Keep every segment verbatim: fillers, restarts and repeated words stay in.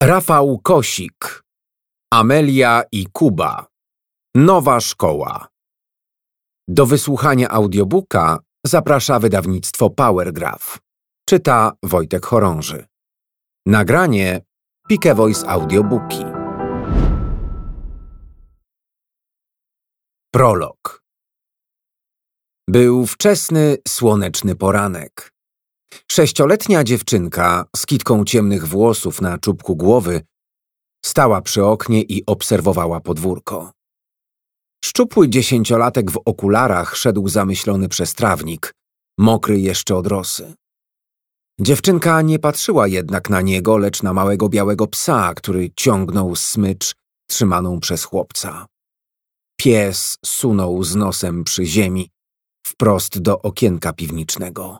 Rafał Kosik, Amelia i Kuba. Nowa szkoła. Do wysłuchania audiobooka zaprasza wydawnictwo Powergraph. Czyta Wojtek Chorąży. Nagranie Pike Voice Audiobooki. Prolog. Był wczesny, słoneczny poranek. Sześcioletnia dziewczynka z kitką ciemnych włosów na czubku głowy stała przy oknie i obserwowała podwórko. Szczupły dziesięciolatek w okularach szedł zamyślony przez trawnik, mokry jeszcze od rosy. Dziewczynka nie patrzyła jednak na niego, lecz na małego białego psa, który ciągnął smycz trzymaną przez chłopca. Pies sunął z nosem przy ziemi wprost do okienka piwniczego.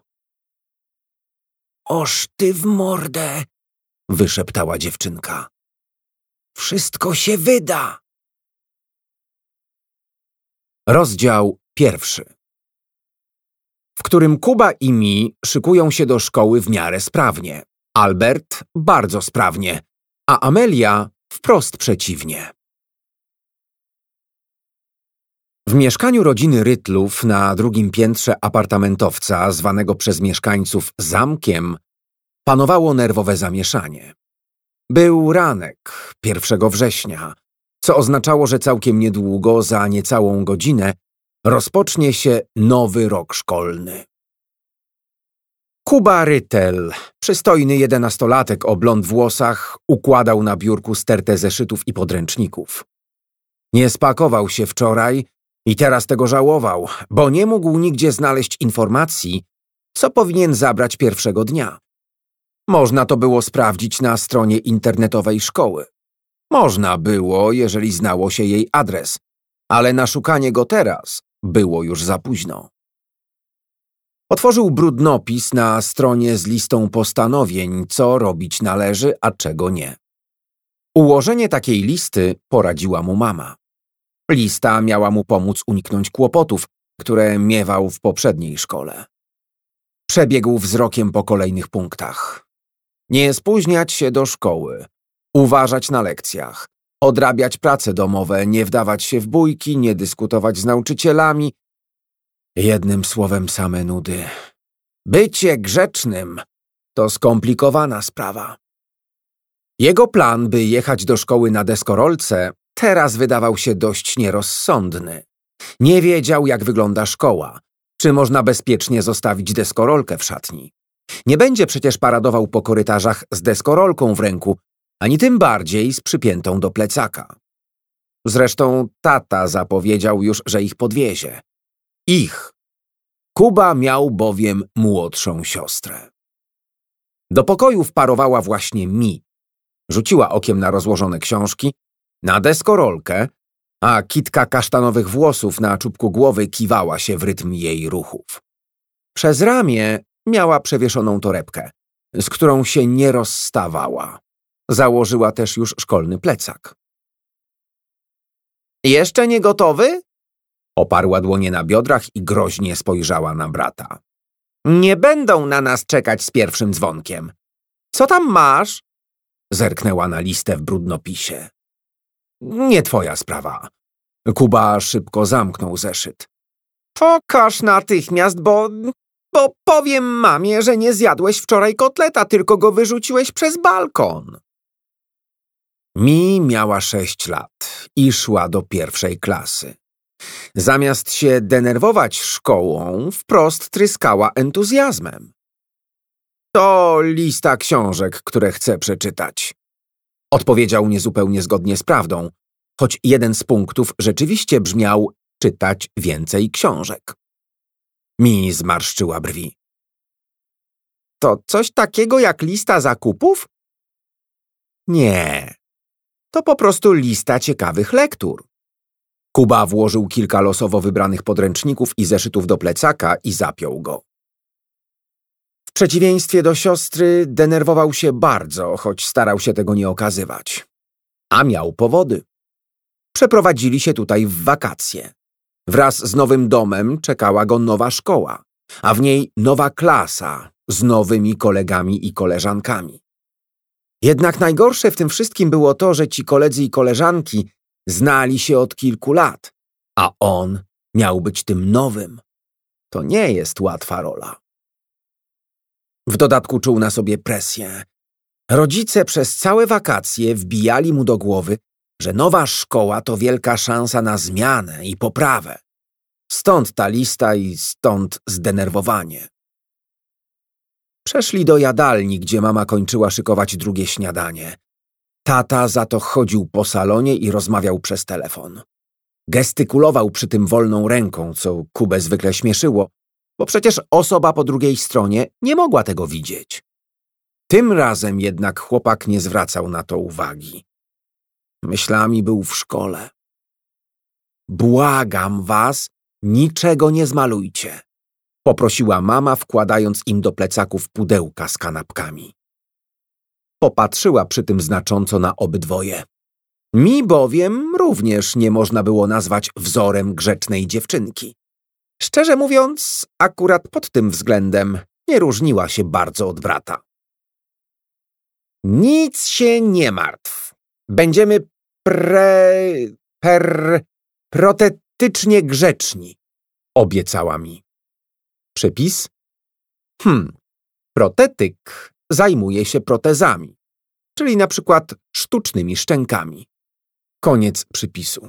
„Oż ty w mordę!” wyszeptała dziewczynka. „Wszystko się wyda!” Rozdział pierwszy, w którym Kuba i Mi szykują się do szkoły w miarę sprawnie, Albert bardzo sprawnie, a Amelia wprost przeciwnie. W mieszkaniu rodziny Rytlów na drugim piętrze apartamentowca, zwanego przez mieszkańców zamkiem, panowało nerwowe zamieszanie. Był ranek, pierwszego września, co oznaczało, że całkiem niedługo, za niecałą godzinę, rozpocznie się nowy rok szkolny. Kuba Rytel, przystojny jedenastolatek o blond włosach, układał na biurku stertę zeszytów i podręczników. Nie spakował się wczoraj i teraz tego żałował, bo nie mógł nigdzie znaleźć informacji, co powinien zabrać pierwszego dnia. Można to było sprawdzić na stronie internetowej szkoły. Można było, jeżeli znało się jej adres, ale na szukanie go teraz było już za późno. Otworzył brudnopis na stronie z listą postanowień, co robić należy, a czego nie. Ułożenie takiej listy poradziła mu mama. Lista miała mu pomóc uniknąć kłopotów, które miewał w poprzedniej szkole. Przebiegł wzrokiem po kolejnych punktach. Nie spóźniać się do szkoły, uważać na lekcjach, odrabiać prace domowe, nie wdawać się w bójki, nie dyskutować z nauczycielami. Jednym słowem same nudy. Bycie grzecznym to skomplikowana sprawa. Jego plan, by jechać do szkoły na deskorolce, teraz wydawał się dość nierozsądny. Nie wiedział, jak wygląda szkoła, czy można bezpiecznie zostawić deskorolkę w szatni. Nie będzie przecież paradował po korytarzach z deskorolką w ręku, ani tym bardziej z przypiętą do plecaka. Zresztą tata zapowiedział już, że ich podwiezie. Ich. Kuba miał bowiem młodszą siostrę. Do pokoju wparowała właśnie Mi. Rzuciła okiem na rozłożone książki, na deskorolkę, a kitka kasztanowych włosów na czubku głowy kiwała się w rytm jej ruchów. Przez ramię miała przewieszoną torebkę, z którą się nie rozstawała. Założyła też już szkolny plecak. „Jeszcze nie gotowy?” Oparła dłonie na biodrach i groźnie spojrzała na brata. „Nie będą na nas czekać z pierwszym dzwonkiem. Co tam masz?” Zerknęła na listę w brudnopisie. „Nie twoja sprawa.” Kuba szybko zamknął zeszyt. „Pokaż natychmiast, bo... bo powiem mamie, że nie zjadłeś wczoraj kotleta, tylko go wyrzuciłeś przez balkon.” Mi miała sześć lat i szła do pierwszej klasy. Zamiast się denerwować szkołą, wprost tryskała entuzjazmem. „To lista książek, które chcę przeczytać”, odpowiedział niezupełnie zgodnie z prawdą, choć jeden z punktów rzeczywiście brzmiał „czytać więcej książek”. Mi zmarszczyła brwi. „To coś takiego jak lista zakupów?” „Nie, to po prostu lista ciekawych lektur”. Kuba włożył kilka losowo wybranych podręczników i zeszytów do plecaka i zapiął go. W przeciwieństwie do siostry denerwował się bardzo, choć starał się tego nie okazywać. A miał powody. Przeprowadzili się tutaj w wakacje. Wraz z nowym domem czekała go nowa szkoła, a w niej nowa klasa z nowymi kolegami i koleżankami. Jednak najgorsze w tym wszystkim było to, że ci koledzy i koleżanki znali się od kilku lat, a on miał być tym nowym. To nie jest łatwa rola. W dodatku czuł na sobie presję. Rodzice przez całe wakacje wbijali mu do głowy, że nowa szkoła to wielka szansa na zmianę i poprawę. Stąd ta lista i stąd zdenerwowanie. Przeszli do jadalni, gdzie mama kończyła szykować drugie śniadanie. Tata za to chodził po salonie i rozmawiał przez telefon. Gestykulował przy tym wolną ręką, co Kubę zwykle śmieszyło, bo przecież osoba po drugiej stronie nie mogła tego widzieć. Tym razem jednak chłopak nie zwracał na to uwagi. Myślami był w szkole. Błagam was, niczego nie zmalujcie, poprosiła mama, wkładając im do plecaków pudełka z kanapkami. Popatrzyła przy tym znacząco na obydwoje. Mi bowiem również nie można było nazwać wzorem grzecznej dziewczynki. Szczerze mówiąc, akurat pod tym względem nie różniła się bardzo od brata. Nic się nie martw. Będziemy pre... per... protetycznie grzeczni, obiecała mi. Przepis? Hmm, protetyk zajmuje się protezami, czyli na przykład sztucznymi szczękami. Koniec przypisu.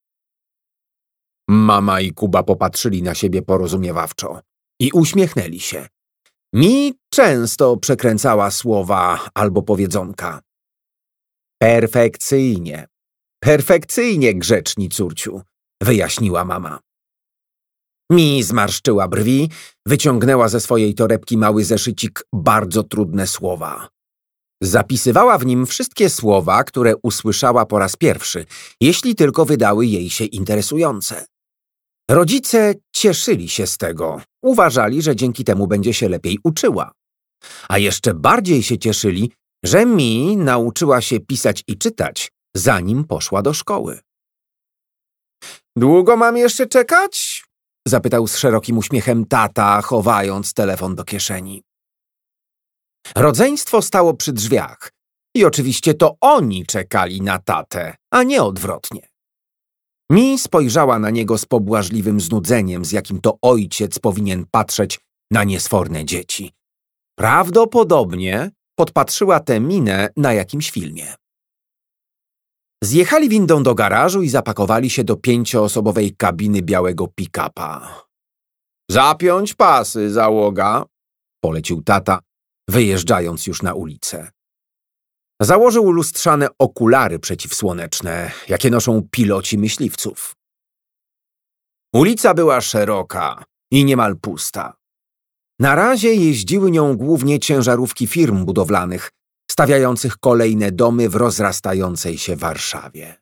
Mama i Kuba popatrzyli na siebie porozumiewawczo i uśmiechnęli się. Mi często przekręcała słowa albo powiedzonka. Perfekcyjnie, perfekcyjnie, grzeczni córciu, wyjaśniła mama. Mi zmarszczyła brwi, wyciągnęła ze swojej torebki mały zeszycik bardzo trudne słowa. Zapisywała w nim wszystkie słowa, które usłyszała po raz pierwszy, jeśli tylko wydały jej się interesujące. Rodzice cieszyli się z tego, uważali, że dzięki temu będzie się lepiej uczyła. A jeszcze bardziej się cieszyli, że Mi nauczyła się pisać i czytać, zanim poszła do szkoły. Długo mam jeszcze czekać? Zapytał z szerokim uśmiechem tata, chowając telefon do kieszeni. Rodzeństwo stało przy drzwiach i oczywiście to oni czekali na tatę, a nie odwrotnie. Mi spojrzała na niego z pobłażliwym znudzeniem, z jakim to ojciec powinien patrzeć na niesforne dzieci. Prawdopodobnie podpatrzyła tę minę na jakimś filmie. Zjechali windą do garażu i zapakowali się do pięcioosobowej kabiny białego pick-upa. Zapiąć pasy, załoga, polecił tata, wyjeżdżając już na ulicę. Założył lustrzane okulary przeciwsłoneczne, jakie noszą piloci myśliwców. Ulica była szeroka i niemal pusta. Na razie jeździły nią głównie ciężarówki firm budowlanych, stawiających kolejne domy w rozrastającej się Warszawie.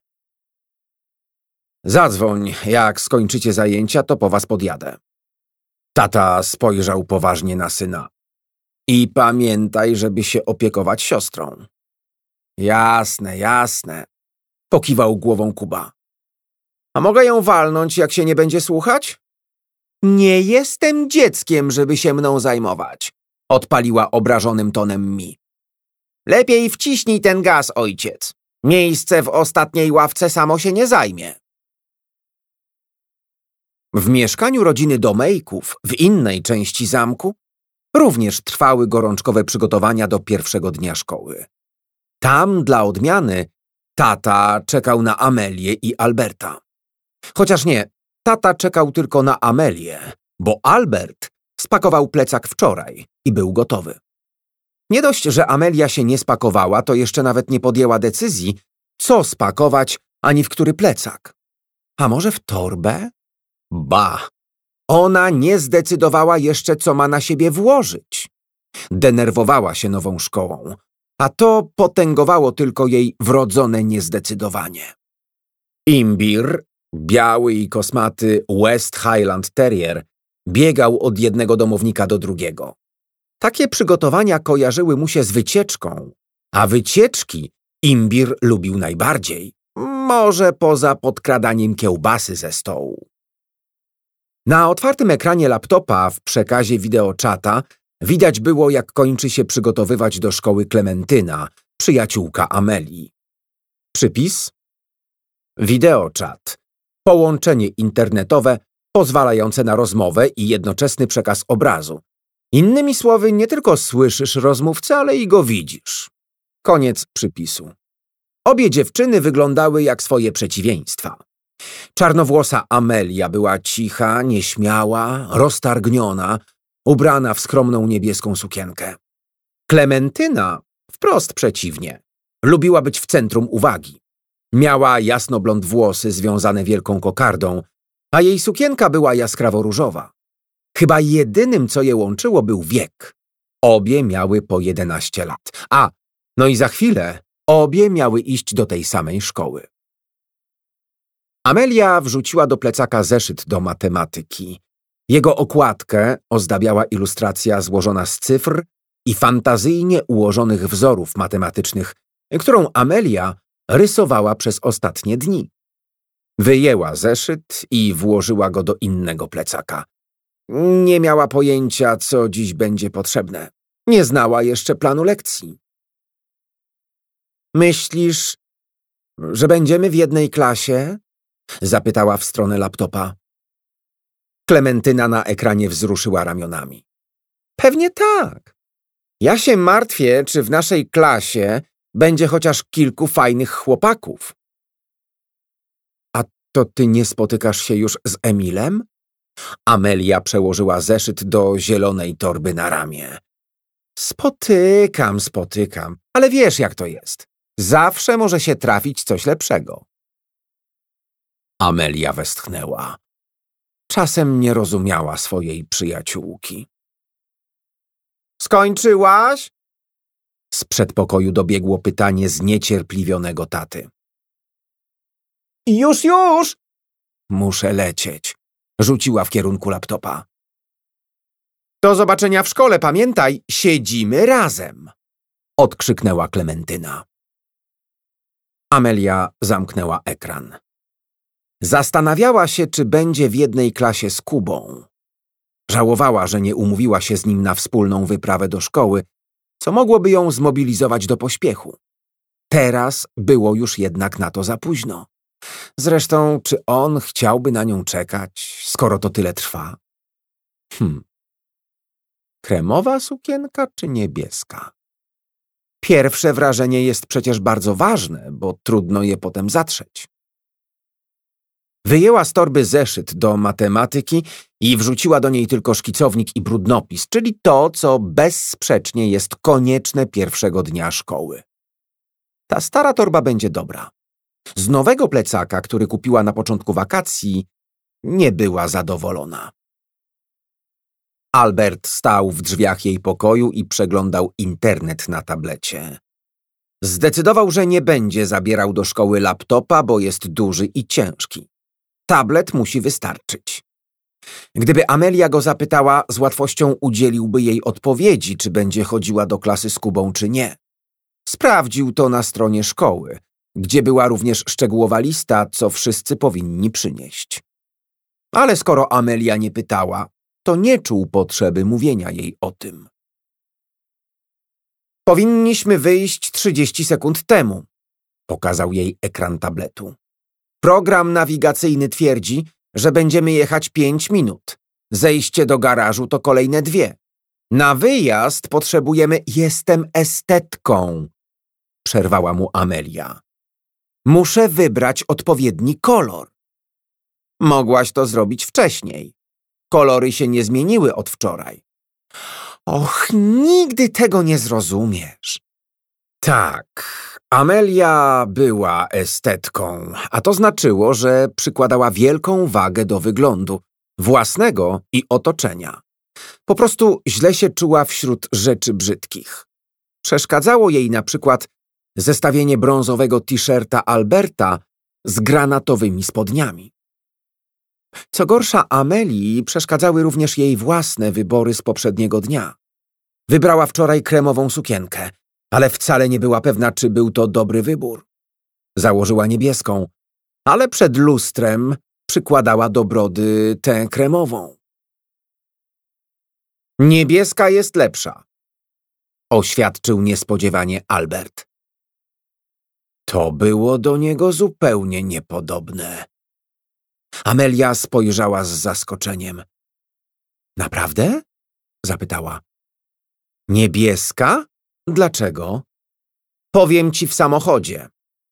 Zadzwoń, jak skończycie zajęcia, to po was podjadę. Tata spojrzał poważnie na syna. I pamiętaj, żeby się opiekować siostrą. Jasne, jasne, pokiwał głową Kuba. A mogę ją walnąć, jak się nie będzie słuchać? Nie jestem dzieckiem, żeby się mną zajmować, odpaliła obrażonym tonem Mi. Lepiej wciśnij ten gaz, ojciec. Miejsce w ostatniej ławce samo się nie zajmie. W mieszkaniu rodziny Domejków, w innej części zamku, również trwały gorączkowe przygotowania do pierwszego dnia szkoły. Tam, dla odmiany, tata czekał na Amelię i Alberta. Chociaż nie, tata czekał tylko na Amelię, bo Albert spakował plecak wczoraj i był gotowy. Nie dość, że Amelia się nie spakowała, to jeszcze nawet nie podjęła decyzji, co spakować, ani w który plecak. A może w torbę? Ba! Ona nie zdecydowała jeszcze, co ma na siebie włożyć. Denerwowała się nową szkołą, a to potęgowało tylko jej wrodzone niezdecydowanie. Imbir, biały i kosmaty West Highland Terrier, biegał od jednego domownika do drugiego. Takie przygotowania kojarzyły mu się z wycieczką, a wycieczki Imbir lubił najbardziej, może poza podkradaniem kiełbasy ze stołu. Na otwartym ekranie laptopa w przekazie wideoczata widać było, jak kończy się przygotowywać do szkoły Klementyna, przyjaciółka Amelii. Przypis: wideoczat. Połączenie internetowe pozwalające na rozmowę i jednoczesny przekaz obrazu. Innymi słowy, nie tylko słyszysz rozmówcę, ale i go widzisz. Koniec przypisu. Obie dziewczyny wyglądały jak swoje przeciwieństwa. Czarnowłosa Amelia była cicha, nieśmiała, roztargniona, ubrana w skromną niebieską sukienkę. Klementyna, wprost przeciwnie, lubiła być w centrum uwagi. Miała jasnoblond włosy związane wielką kokardą, a jej sukienka była jaskrawo-różowa. Chyba jedynym, co je łączyło, był wiek. Obie miały po jedenaście lat. A, no i za chwilę obie miały iść do tej samej szkoły. Amelia wrzuciła do plecaka zeszyt do matematyki. Jego okładkę ozdabiała ilustracja złożona z cyfr i fantazyjnie ułożonych wzorów matematycznych, którą Amelia rysowała przez ostatnie dni. Wyjęła zeszyt i włożyła go do innego plecaka. Nie miała pojęcia, co dziś będzie potrzebne. Nie znała jeszcze planu lekcji. Myślisz, że będziemy w jednej klasie? Zapytała w stronę laptopa. Klementyna na ekranie wzruszyła ramionami. Pewnie tak. Ja się martwię, czy w naszej klasie będzie chociaż kilku fajnych chłopaków. A to ty nie spotykasz się już z Emilem? Amelia przełożyła zeszyt do zielonej torby na ramię. Spotykam, spotykam, ale wiesz, jak to jest. Zawsze może się trafić coś lepszego. Amelia westchnęła. Czasem nie rozumiała swojej przyjaciółki. Skończyłaś? Z przedpokoju dobiegło pytanie zniecierpliwionego taty. Już, już! Muszę lecieć. Rzuciła w kierunku laptopa. Do zobaczenia w szkole, pamiętaj, siedzimy razem! Odkrzyknęła Klementyna. Amelia zamknęła ekran. Zastanawiała się, czy będzie w jednej klasie z Kubą. Żałowała, że nie umówiła się z nim na wspólną wyprawę do szkoły, co mogłoby ją zmobilizować do pośpiechu. Teraz było już jednak na to za późno. Zresztą, czy on chciałby na nią czekać, skoro to tyle trwa? Hm. Kremowa sukienka czy niebieska? Pierwsze wrażenie jest przecież bardzo ważne, bo trudno je potem zatrzeć. Wyjęła z torby zeszyt do matematyki i wrzuciła do niej tylko szkicownik i brudnopis, czyli to, co bezsprzecznie jest konieczne pierwszego dnia szkoły. Ta stara torba będzie dobra. Z nowego plecaka, który kupiła na początku wakacji, nie była zadowolona. Albert stał w drzwiach jej pokoju i przeglądał internet na tablecie. Zdecydował, że nie będzie zabierał do szkoły laptopa, bo jest duży i ciężki. Tablet musi wystarczyć. Gdyby Amelia go zapytała, z łatwością udzieliłby jej odpowiedzi, czy będzie chodziła do klasy z Kubą, czy nie. Sprawdził to na stronie szkoły, gdzie była również szczegółowa lista, co wszyscy powinni przynieść. Ale skoro Amelia nie pytała, to nie czuł potrzeby mówienia jej o tym. Powinniśmy wyjść trzydzieści sekund temu, pokazał jej ekran tabletu. Program nawigacyjny twierdzi, że będziemy jechać pięć minut. Zejście do garażu to kolejne dwie. Na wyjazd potrzebujemy jestem estetką, przerwała mu Amelia. Muszę wybrać odpowiedni kolor. Mogłaś to zrobić wcześniej. Kolory się nie zmieniły od wczoraj. Och, nigdy tego nie zrozumiesz. Tak, Amelia była estetką, a to znaczyło, że przykładała wielką wagę do wyglądu, własnego i otoczenia. Po prostu źle się czuła wśród rzeczy brzydkich. Przeszkadzało jej na przykład zestawienie brązowego t-shirta Alberta z granatowymi spodniami. Co gorsza, Amelii przeszkadzały również jej własne wybory z poprzedniego dnia. Wybrała wczoraj kremową sukienkę, ale wcale nie była pewna, czy był to dobry wybór. Założyła niebieską, ale przed lustrem przykładała do brody tę kremową. Niebieska jest lepsza, oświadczył niespodziewanie Albert. To było do niego zupełnie niepodobne. Amelia spojrzała z zaskoczeniem. Naprawdę? Zapytała. Niebieska? Dlaczego? Powiem ci w samochodzie.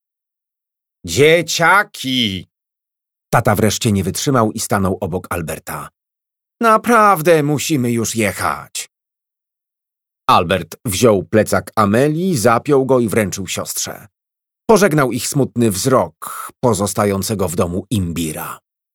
Dzieciaki! Tata wreszcie nie wytrzymał i stanął obok Alberta. Naprawdę musimy już jechać. Albert wziął plecak Amelii, zapiął go i wręczył siostrze. Pożegnał ich smutny wzrok pozostającego w domu imbira.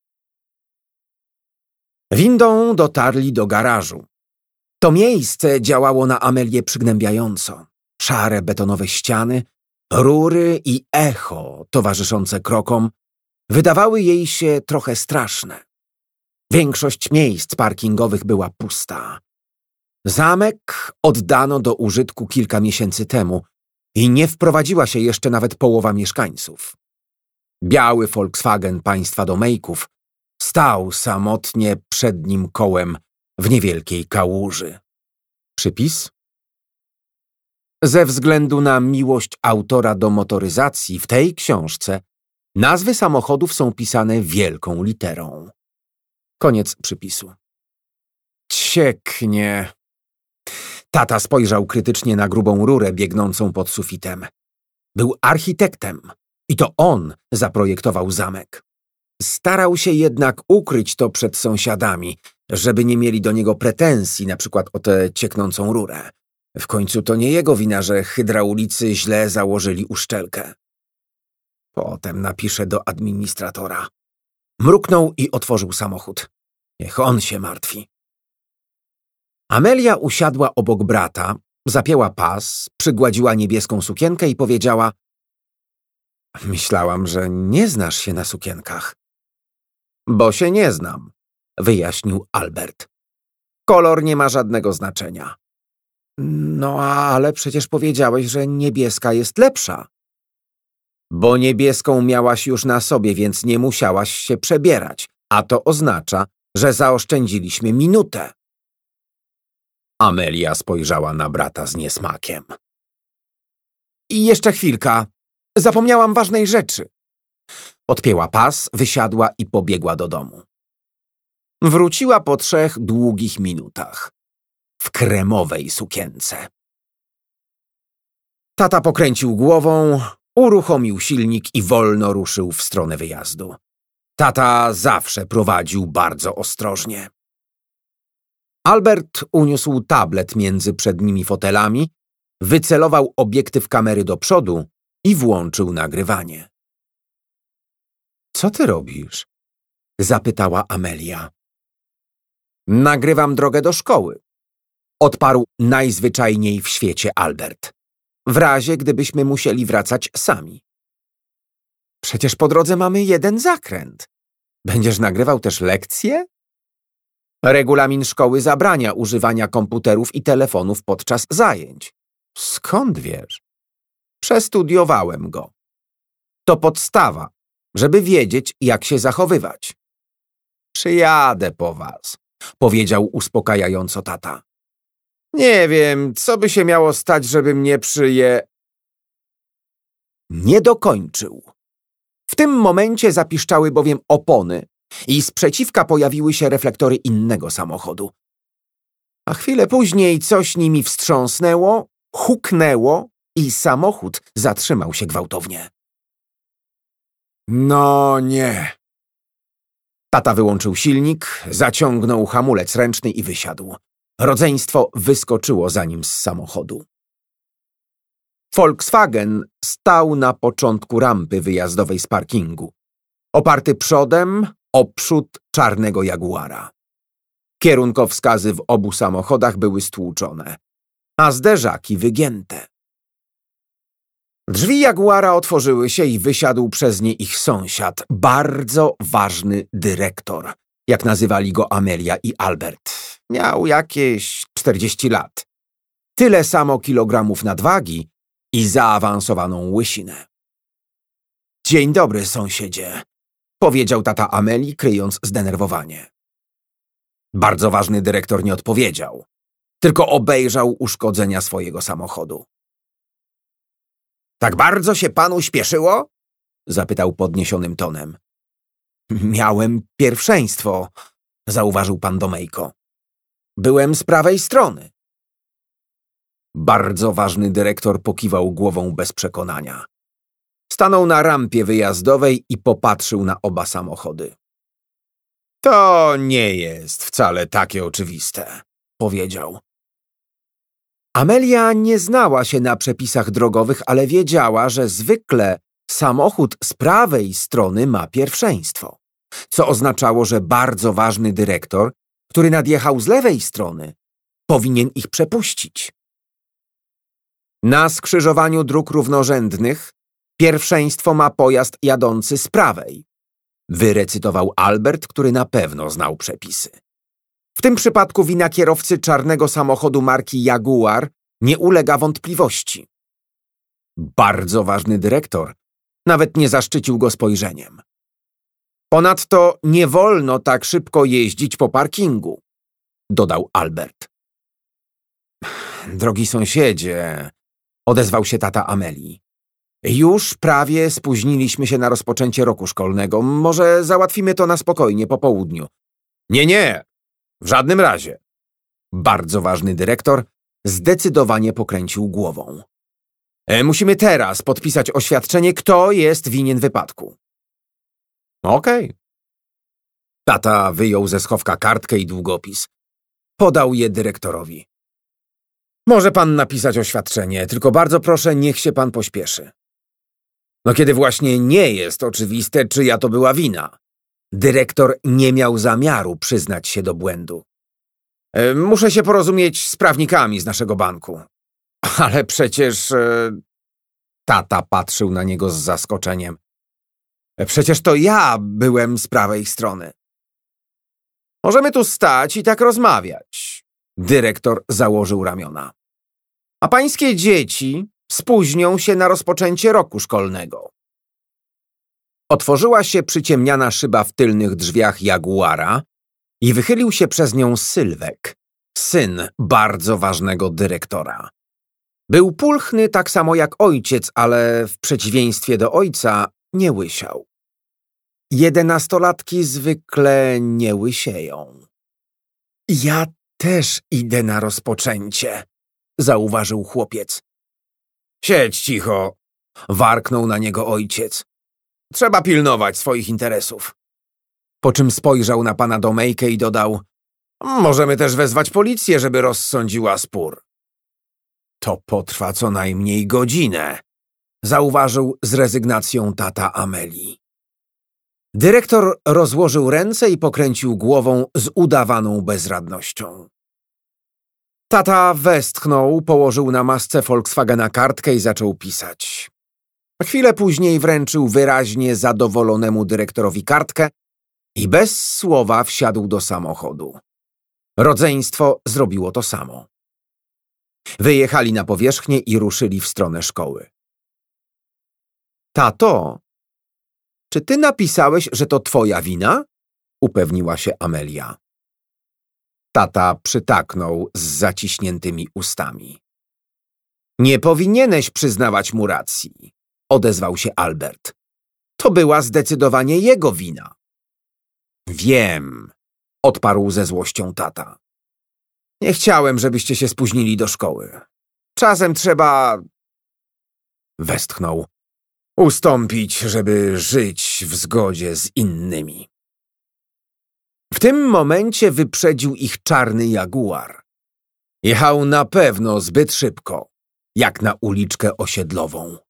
Windą dotarli do garażu. To miejsce działało na Amelię przygnębiająco. Szare betonowe ściany, rury i echo towarzyszące krokom wydawały jej się trochę straszne. Większość miejsc parkingowych była pusta. Zamek oddano do użytku kilka miesięcy temu i nie wprowadziła się jeszcze nawet połowa mieszkańców. Biały Volkswagen państwa Domejków stał samotnie przednim kołem w niewielkiej kałuży. Przypis? Ze względu na miłość autora do motoryzacji w tej książce nazwy samochodów są pisane wielką literą. Koniec przypisu. Cieknie. Tata spojrzał krytycznie na grubą rurę biegnącą pod sufitem. Był architektem i to on zaprojektował zamek. Starał się jednak ukryć to przed sąsiadami, żeby nie mieli do niego pretensji, na przykład o tę cieknącą rurę. W końcu to nie jego wina, że hydraulicy źle założyli uszczelkę. Potem napiszę do administratora. Mruknął i otworzył samochód. Niech on się martwi. Amelia usiadła obok brata, zapięła pas, przygładziła niebieską sukienkę i powiedziała: Myślałam, że nie znasz się na sukienkach. Bo się nie znam, wyjaśnił Albert. Kolor nie ma żadnego znaczenia. No ale przecież powiedziałeś, że niebieska jest lepsza. Bo niebieską miałaś już na sobie, więc nie musiałaś się przebierać, a to oznacza, że zaoszczędziliśmy minutę. Amelia spojrzała na brata z niesmakiem. I jeszcze chwilka. Zapomniałam ważnej rzeczy. Odpięła pas, wysiadła i pobiegła do domu. Wróciła po trzech długich minutach. W kremowej sukience. Tata pokręcił głową, uruchomił silnik i wolno ruszył w stronę wyjazdu. Tata zawsze prowadził bardzo ostrożnie. Albert uniósł tablet między przednimi fotelami, wycelował obiektyw kamery do przodu i włączył nagrywanie. Co ty robisz? Zapytała Amelia. Nagrywam drogę do szkoły. Odparł najzwyczajniej w świecie Albert. W razie, gdybyśmy musieli wracać sami. Przecież po drodze mamy jeden zakręt. Będziesz nagrywał też lekcje? Regulamin szkoły zabrania używania komputerów i telefonów podczas zajęć. Skąd wiesz? Przestudiowałem go. To podstawa, żeby wiedzieć, jak się zachowywać. Przyjadę po was, powiedział uspokajająco tata. Nie wiem, co by się miało stać, żeby mnie przyje... Nie dokończył. W tym momencie zapiszczały bowiem opony i z przeciwka pojawiły się reflektory innego samochodu. A chwilę później coś nimi wstrząsnęło, huknęło i samochód zatrzymał się gwałtownie. No nie. Tata wyłączył silnik, zaciągnął hamulec ręczny i wysiadł. Rodzeństwo wyskoczyło za nim z samochodu. Volkswagen stał na początku rampy wyjazdowej z parkingu, oparty przodem o przód czarnego Jaguara. Kierunkowskazy w obu samochodach były stłuczone, a zderzaki wygięte. Drzwi Jaguara otworzyły się i wysiadł przez nie ich sąsiad, bardzo ważny dyrektor, jak nazywali go Amelia i Albert. Miał jakieś czterdzieści lat. Tyle samo kilogramów nadwagi i zaawansowaną łysinę. Dzień dobry, sąsiedzie, powiedział tata Ameli, kryjąc zdenerwowanie. Bardzo ważny dyrektor nie odpowiedział, tylko obejrzał uszkodzenia swojego samochodu. Tak bardzo się panu śpieszyło? Zapytał podniesionym tonem. Miałem pierwszeństwo, zauważył pan Domejko. Byłem z prawej strony. Bardzo ważny dyrektor pokiwał głową bez przekonania. Stanął na rampie wyjazdowej i popatrzył na oba samochody. To nie jest wcale takie oczywiste, powiedział. Amelia nie znała się na przepisach drogowych, ale wiedziała, że zwykle samochód z prawej strony ma pierwszeństwo, co oznaczało, że bardzo ważny dyrektor, który nadjechał z lewej strony, powinien ich przepuścić. Na skrzyżowaniu dróg równorzędnych pierwszeństwo ma pojazd jadący z prawej, wyrecytował Albert, który na pewno znał przepisy. W tym przypadku wina kierowcy czarnego samochodu marki Jaguar nie ulega wątpliwości. Bardzo ważny dyrektor nawet nie zaszczycił go spojrzeniem. Ponadto nie wolno tak szybko jeździć po parkingu, dodał Albert. Drogi sąsiedzie, odezwał się tata Amelii. Już prawie spóźniliśmy się na rozpoczęcie roku szkolnego. Może załatwimy to na spokojnie po południu. Nie, nie, w żadnym razie. Bardzo ważny dyrektor zdecydowanie pokręcił głową. E, musimy teraz podpisać oświadczenie, kto jest winien wypadku. Okej. Okay. Tata wyjął ze schowka kartkę i długopis. Podał je dyrektorowi. Może pan napisać oświadczenie, tylko bardzo proszę, niech się pan pośpieszy. No kiedy właśnie nie jest oczywiste, czyja to była wina. Dyrektor nie miał zamiaru przyznać się do błędu. E, muszę się porozumieć z prawnikami z naszego banku. Ale przecież... E, tata patrzył na niego z zaskoczeniem. E, przecież to ja byłem z prawej strony. Możemy tu stać i tak rozmawiać. Dyrektor założył ramiona. A pańskie dzieci spóźnią się na rozpoczęcie roku szkolnego. Otworzyła się przyciemniana szyba w tylnych drzwiach Jaguara i wychylił się przez nią Sylwek, syn bardzo ważnego dyrektora. Był pulchny tak samo jak ojciec, ale w przeciwieństwie do ojca nie łysiał. Jedenastolatki zwykle nie łysieją. Ja też idę na rozpoczęcie, zauważył chłopiec. Siedź cicho, warknął na niego ojciec. Trzeba pilnować swoich interesów. Po czym spojrzał na pana Domejkę i dodał, możemy też wezwać policję, żeby rozsądziła spór. To potrwa co najmniej godzinę, zauważył z rezygnacją tata Amelii. Dyrektor rozłożył ręce i pokręcił głową z udawaną bezradnością. Tata westchnął, położył na masce Volkswagena kartkę i zaczął pisać. Chwilę później wręczył wyraźnie zadowolonemu dyrektorowi kartkę i bez słowa wsiadł do samochodu. Rodzeństwo zrobiło to samo. Wyjechali na powierzchnię i ruszyli w stronę szkoły. Tato, czy ty napisałeś, że to twoja wina? Upewniła się Amelia. Tata przytaknął z zaciśniętymi ustami. Nie powinieneś przyznawać mu racji, odezwał się Albert. To była zdecydowanie jego wina. Wiem, odparł ze złością tata. Nie chciałem, żebyście się spóźnili do szkoły. Czasem trzeba... Westchnął. Ustąpić, żeby żyć w zgodzie z innymi. W tym momencie wyprzedził ich czarny Jaguar. Jechał na pewno zbyt szybko, jak na uliczkę osiedlową.